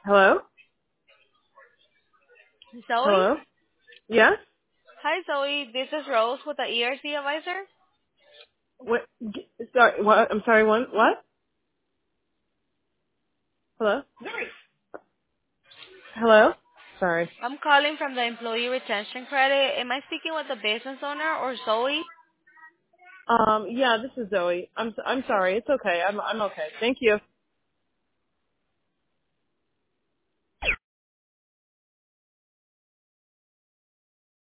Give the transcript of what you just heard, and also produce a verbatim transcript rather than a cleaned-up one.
Hello? Zoe? Hello? Yes? Hi, Zoe. This is Rose with the E R C advisor. What? g- Sorry, what? I'm sorry, one, what? Hello? Hello? Sorry. I'm calling from the employee retention credit. Am I speaking with the business owner or Zoe? Um, yeah, this is Zoe. I'm, I'm sorry. It's okay. I'm, I'm okay. Thank you.